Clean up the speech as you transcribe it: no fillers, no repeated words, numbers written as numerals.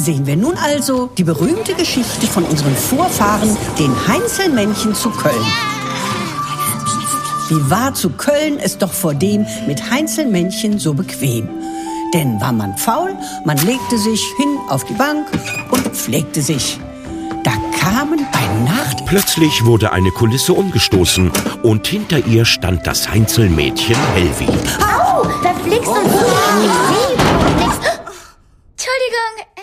sehen wir nun also die berühmte Geschichte von unseren Vorfahren, den Heinzelmännchen zu Köln. Wie war zu Köln es doch vordem mit Heinzelmännchen so bequem? Denn war man faul, man legte sich hin auf die Bank und pflegte sich. Da kamen bei Nacht... Plötzlich wurde eine Kulisse umgestoßen und hinter ihr stand das Heinzelmädchen Helvi. Au, da fliegst du so. Ich sehe nichts. Entschuldigung.